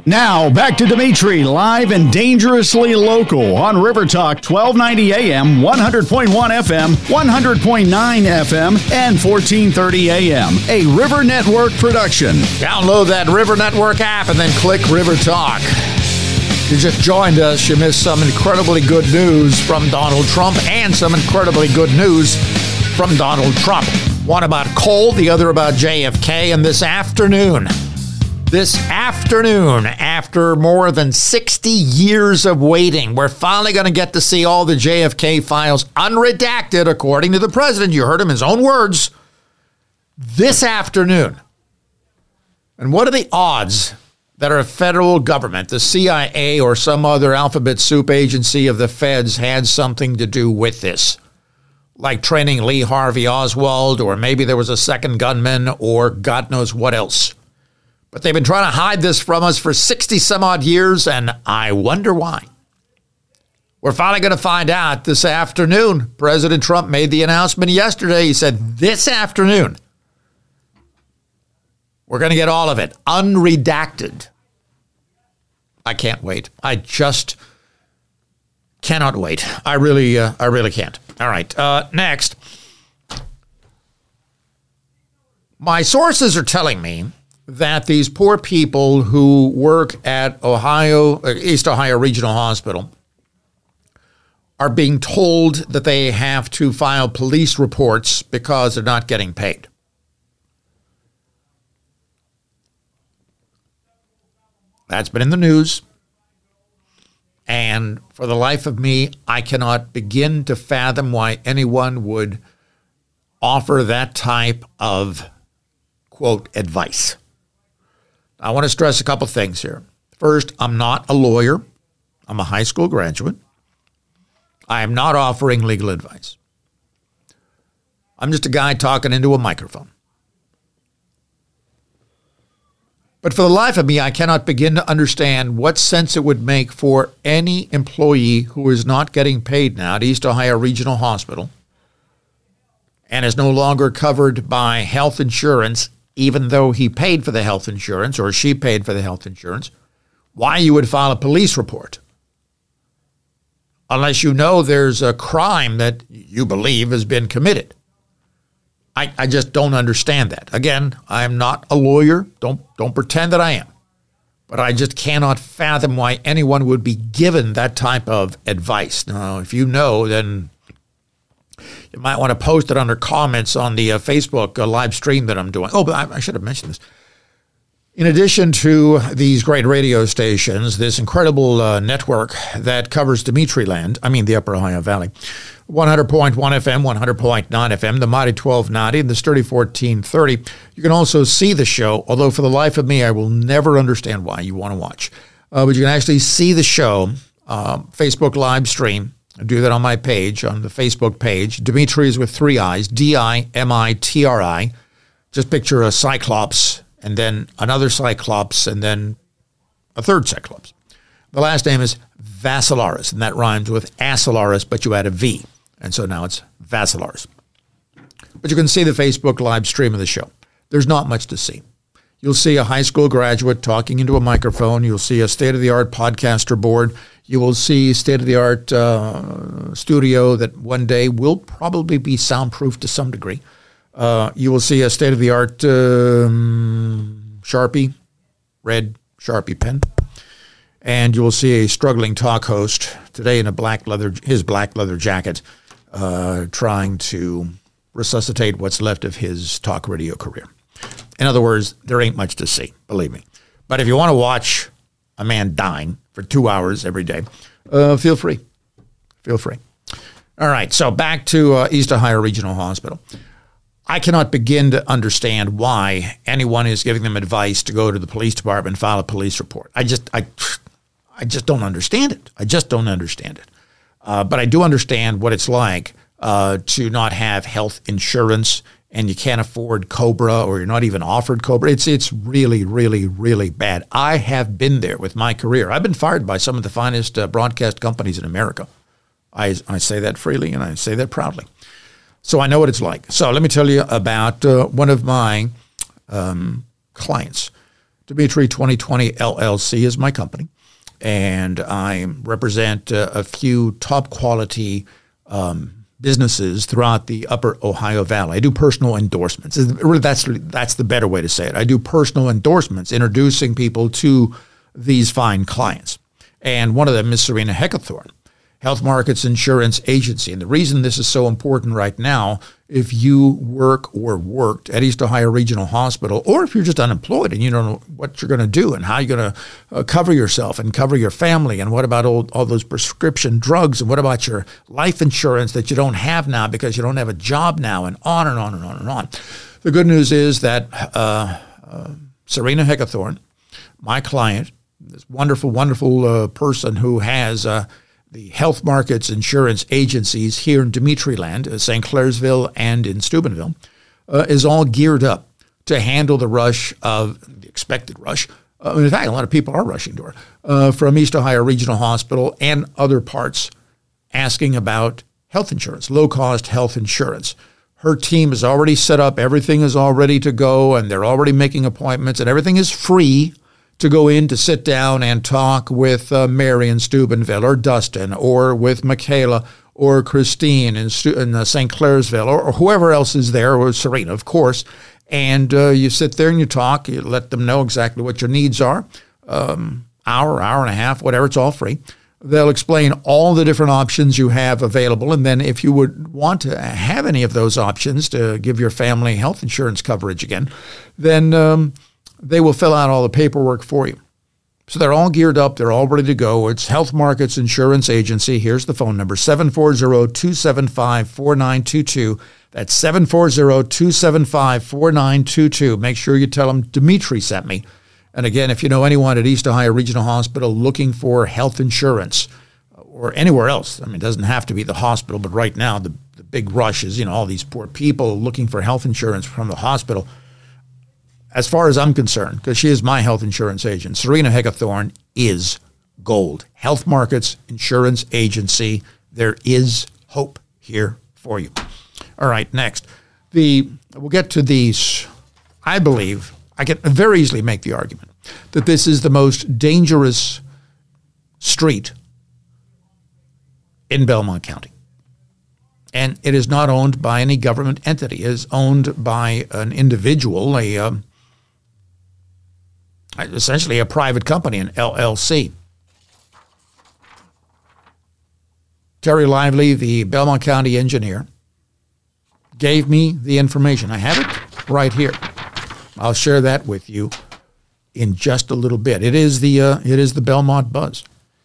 Now, back to Dimitri, live and dangerously local on River Talk, 1290 AM, 100.1 FM, 100.9 FM, and 1430 AM, a River Network production. Download that River Network app and then click River Talk. You just joined us. You missed some incredibly good news from Donald Trump and some incredibly good news from Donald Trump. One about coal, the other about JFK, and this afternoon, after more than 60 years of waiting, we're finally going to get to see all the JFK files unredacted, according to the president. You heard him in his own words. This afternoon. And what are the odds that our federal government, the CIA or some other alphabet soup agency of the feds, had something to do with this? Like training Lee Harvey Oswald, or maybe there was a second gunman, or God knows what else. But they've been trying to hide this from us for 60 some odd years, and I wonder why. We're finally going to find out this afternoon. President Trump made the announcement yesterday. He said, this afternoon, we're going to get all of it unredacted. I can't wait. I just cannot wait. I really can't. All right. Next. My sources are telling me that these poor people who work at East Ohio Regional Hospital are being told that they have to file police reports because they're not getting paid. That's been in the news. And for the life of me, I cannot begin to fathom why anyone would offer that type of, quote, advice. I want to stress a couple things here. First, I'm not a lawyer. I'm a high school graduate. I am not offering legal advice. I'm just a guy talking into a microphone. But for the life of me, I cannot begin to understand what sense it would make for any employee who is not getting paid now at East Ohio Regional Hospital and is no longer covered by health insurance, even though he paid for the health insurance or she paid for the health insurance, why you would file a police report. Unless you know there's a crime that you believe has been committed. I just don't understand that. Again, I am not a lawyer. Don't pretend that I am. But I just cannot fathom why anyone would be given that type of advice. Now, if you know, then you might want to post it under comments on the Facebook live stream that I'm doing. Oh, but I should have mentioned this. In addition to these great radio stations, this incredible network that covers Dimitriland, the Upper Ohio Valley, 100.1 FM, 100.9 FM, the Mighty 1290, and the Sturdy 1430. You can also see the show, although for the life of me, I will never understand why you want to watch. But you can actually see the show, Facebook live stream. I do that on my page, on the Facebook page. Dimitri is with 3 I's, Dimitri. Just picture a Cyclops, and then another Cyclops, and then a third Cyclops. The last name is Vassilaris, and that rhymes with Asilaris, but you add a V. And so now it's Vassilaris. But you can see the Facebook live stream of the show. There's not much to see. You'll see a high school graduate talking into a microphone. You'll see a state-of-the-art podcaster board. You will see state-of-the-art studio that one day will probably be soundproof to some degree. You will see a state-of-the-art Sharpie, red Sharpie pen. And you will see a struggling talk host today in his black leather jacket, trying to resuscitate what's left of his talk radio career. In other words, there ain't much to see, believe me. But if you want to watch a man dying for 2 hours every day, feel free. Feel free. All right, so back to East Ohio Regional Hospital. I cannot begin to understand why anyone is giving them advice to go to the police department and file a police report. I just don't understand it. I just don't understand it. But I do understand what it's like to not have health insurance and you can't afford COBRA or you're not even offered COBRA. It's really, really, really bad. I have been there with my career. I've been fired by some of the finest broadcast companies in America. I say that freely and I say that proudly. So I know what it's like. So let me tell you about one of my clients. Dimitri 2020 LLC is my company, and I represent a few top quality businesses throughout the upper Ohio Valley. I do personal endorsements. That's the better way to say it. I do personal endorsements, introducing people to these fine clients. And one of them is Serena Heckathorn, Health Markets Insurance Agency. And the reason this is so important right now, if you work or worked at East Ohio Regional Hospital, or if you're just unemployed and you don't know what you're going to do and how you're going to cover yourself and cover your family, and what about all those prescription drugs, and what about your life insurance that you don't have now because you don't have a job now, and on and on and on and on. The good news is that Serena Heckathorn, my client, this wonderful, wonderful person who has the Health Markets Insurance Agencies here in Dimitriland, St. Clairsville, and in Steubenville, is all geared up to handle the rush of the expected rush. In fact, a lot of people are rushing to her from East Ohio Regional Hospital and other parts, asking about health insurance, low-cost health insurance. Her team is already set up. Everything is all ready to go, and they're already making appointments, and everything is free to go in to sit down and talk with Mary in Steubenville, or Dustin, or with Michaela, or Christine in St. Clairsville, or whoever else is there, or Serena, of course. And you sit there and you talk. You let them know exactly what your needs are. Hour and a half, whatever. It's all free. They'll explain all the different options you have available. And then if you would want to have any of those options to give your family health insurance coverage again, then they will fill out all the paperwork for you. So they're all geared up. They're all ready to go. It's Health Markets Insurance Agency. Here's the phone number, 740-275-4922. That's 740-275-4922. Make sure you tell them Dimitri sent me. And again, if you know anyone at East Ohio Regional Hospital looking for health insurance, or anywhere else, I mean, it doesn't have to be the hospital, but right now the big rush is, all these poor people looking for health insurance from the hospital. As far as I'm concerned, because she is my health insurance agent, Serena Heckathorn is gold. Health Markets Insurance Agency. There is hope here for you. All right, next. We'll get to these. I believe I can very easily make the argument that this is the most dangerous street in Belmont County. And it is not owned by any government entity. It is owned by an individual, essentially a private company, an LLC. Terry Lively, the Belmont County engineer, gave me the information. I have it right here. I'll share that with you in just a little bit. It is the Belmont Buzz.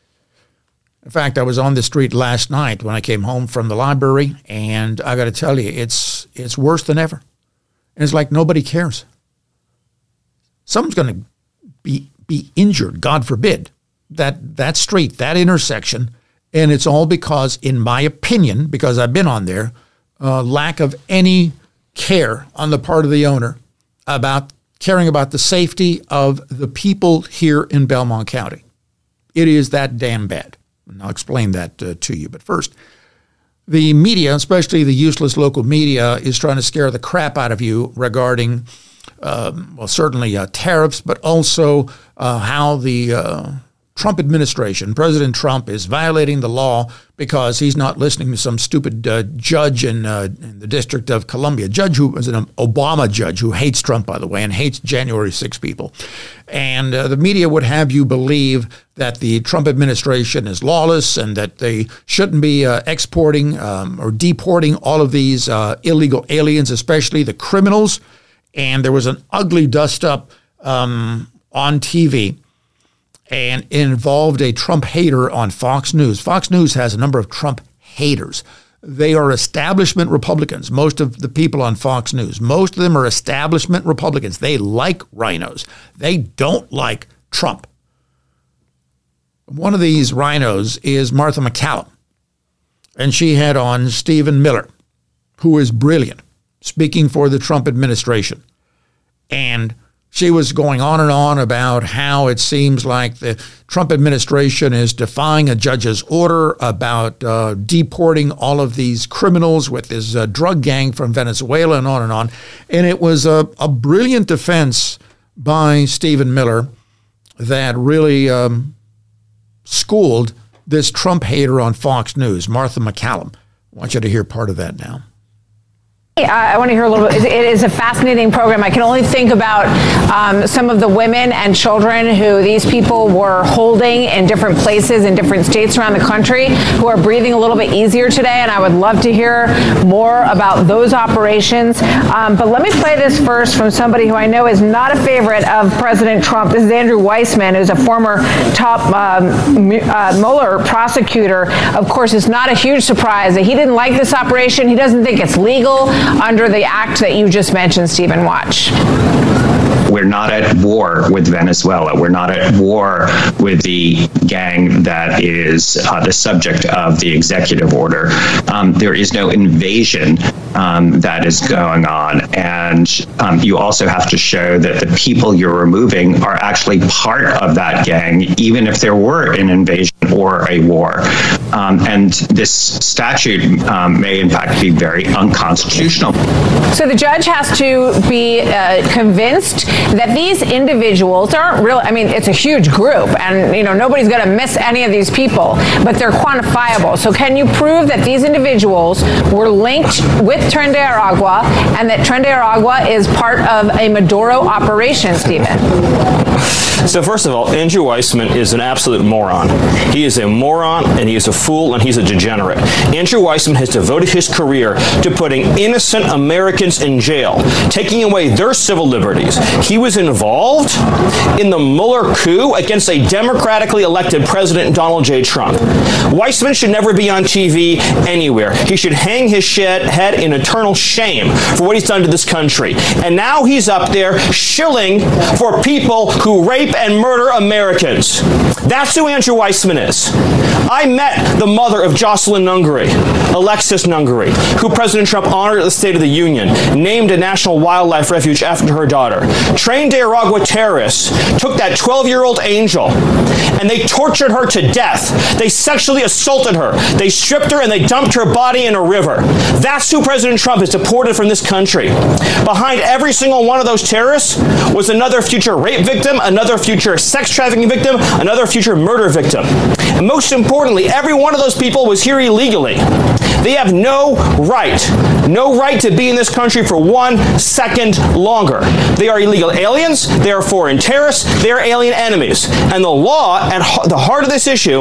In fact, I was on the street last night when I came home from the library, and I got to tell you, it's worse than ever. And it's like nobody cares. Someone's going to be injured, God forbid, that street, that intersection, and it's all because, in my opinion, because I've been on there, lack of any care on the part of the owner about caring about the safety of the people here in Belmont County. It is that damn bad. And I'll explain that to you. But first, the media, especially the useless local media, is trying to scare the crap out of you regarding certainly tariffs, but also how the Trump administration, President Trump, is violating the law because he's not listening to some stupid judge in the District of Columbia, judge who is an Obama judge who hates Trump, by the way, and hates January 6 people. And the media would have you believe that the Trump administration is lawless and that they shouldn't be exporting or deporting all of these illegal aliens, especially the criminals. And there was an ugly dust-up on TV, and it involved a Trump hater on Fox News. Fox News has a number of Trump haters. They are establishment Republicans, most of the people on Fox News. Most of them are establishment Republicans. They like rhinos. They don't like Trump. One of these rhinos is Martha McCallum, and she had on Stephen Miller, who is brilliant, speaking for the Trump administration. And she was going on and on about how it seems like the Trump administration is defying a judge's order about deporting all of these criminals with this drug gang from Venezuela, and on and on. And it was a brilliant defense by Stephen Miller that really schooled this Trump hater on Fox News, Martha MacCallum. I want you to hear part of that now. I want to hear a little bit. It is a fascinating program. I can only think about some of the women and children who these people were holding in different places in different states around the country who are breathing a little bit easier today. And I would love to hear more about those operations. But let me play this first from somebody who I know is not a favorite of President Trump. This is Andrew Weissmann, who's a former top Mueller prosecutor. Of course, it's not a huge surprise that he didn't like this operation. He doesn't think it's legal under the act that you just mentioned, Stephen. Watch. We're not at war with Venezuela. We're not at war with the gang that is the subject of the executive order. There is no invasion that is going on. And you also have to show that the people you're removing are actually part of that gang, even if there were an invasion or a war. And this statute may, in fact, be very unconstitutional. So the judge has to be convinced that these individuals aren't real. I mean, it's a huge group, and nobody's going to miss any of these people, but they're quantifiable. So can you prove that these individuals were linked with Tren de Aragua and that Tren de Aragua is part of a Maduro operation, Stephen? So first of all, Andrew Weissmann is an absolute moron. He is a moron, and he is a fool, and he's a degenerate. Andrew Weissmann has devoted his career to putting innocent Americans in jail, taking away their civil liberties. He was involved in the Mueller coup against a democratically elected President Donald J. Trump. Weissmann should never be on TV anywhere. He should hang his head in eternal shame for what he's done to this country. And now he's up there shilling for people who rape and murder Americans. That's who Andrew Weissmann is. I met the mother of Jocelyn Nungary, Alexis Nungary, who President Trump honored at the State of the Union, named a national wildlife refuge after her daughter. Tren de Aragua terrorists took that 12-year-old angel and they tortured her to death. They sexually assaulted her. They stripped her and they dumped her body in a river. That's who President Trump has deported from this country. Behind every single one of those terrorists was another future rape victim, another future sex trafficking victim, another future murder victim. And most importantly, every one of those people was here illegally. They have no right to be in this country for 1 second longer. They are illegal aliens, they are foreign terrorists, they are alien enemies. And the law at the heart of this issue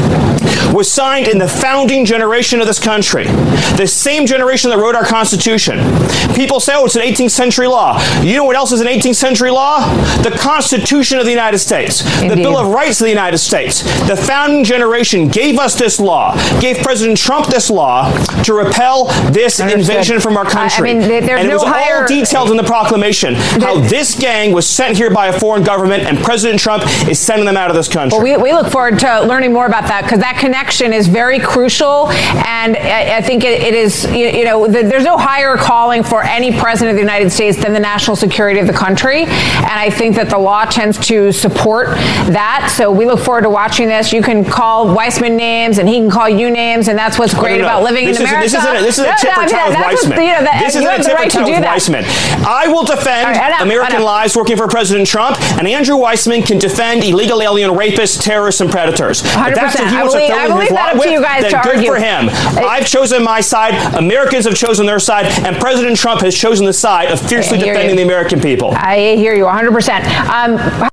was signed in the founding generation of this country, the same generation that wrote our Constitution. People say, oh, it's an 18th century law. You know what else is an 18th century law? The Constitution of the United States, Indeed. The Bill of Rights of the United States. The founding generation gave us this law, gave President Trump this law to repel this invasion from our country. There's and it was all detailed in the proclamation, how this gang was sent here by a foreign government, and President Trump is sending them out of this country. Well, we look forward to learning more about that, because that connection is very crucial, and I think it is, there's no higher calling for any president of the United States than the national security of the country, and I think that the law tends to support that, so we look forward to watching this. You can call Weissmann names, and he can call you names, and that's what's great about living in America. This is a tit for tat with Weissmann. This is a tit for tat with Weissmann. I will defend American lives working for President Trump, and Andrew Weissmann can defend illegal alien rapists, terrorists, and predators. 100%. That's what he wants to I believe that up to you guys to argue. Good for him. I've chosen my side. Americans have chosen their side, and President Trump has chosen the side of fiercely defending the American people. I hear you 100%.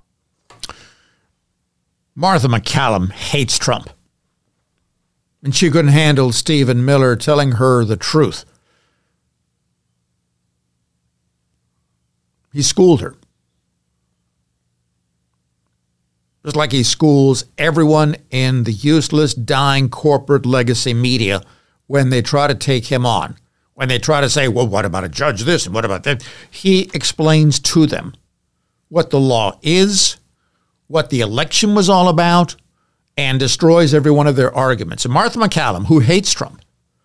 Martha MacCallum hates Trump, and she couldn't handle Stephen Miller telling her the truth. He schooled her. Just like he schools everyone in the useless, dying corporate legacy media when they try to take him on. When they try to say, well, what about a judge this and what about that? He explains to them what the law is, what the election was all about, and destroys every one of their arguments. And Martha MacCallum, who hates Trump,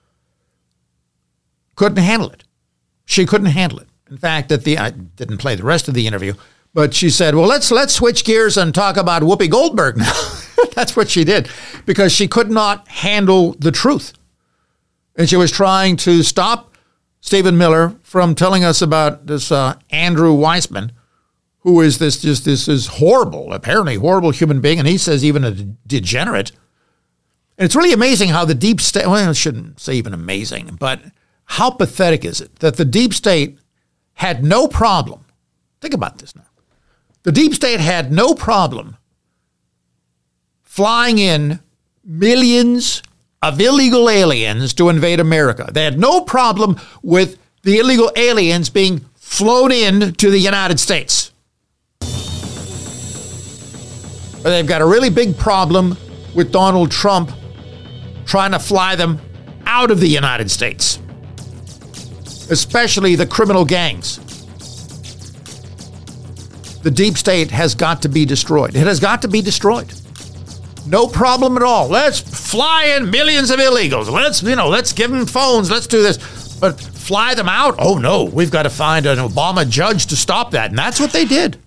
couldn't handle it. She couldn't handle it. In fact, I didn't play the rest of the interview, but she said, well, let's switch gears and talk about Whoopi Goldberg now. That's what she did, because she could not handle the truth. And she was trying to stop Stephen Miller from telling us about this Andrew Weissmann, who is this is horrible, apparently horrible human being, and he says even a degenerate. And it's really amazing how the deep state, well, I shouldn't say even amazing, but how pathetic is it that the deep state had no problem. Think about this now. The deep state had no problem flying in millions of illegal aliens to invade America. They had no problem with the illegal aliens being flown in to the United States. But they've got a really big problem with Donald Trump trying to fly them out of the United States, especially the criminal gangs. The deep state has got to be destroyed. It has got to be destroyed. No problem at all. Let's fly in millions of illegals. Let's give them phones. Let's do this. But fly them out? Oh, no. We've got to find an Obama judge to stop that. And that's what they did.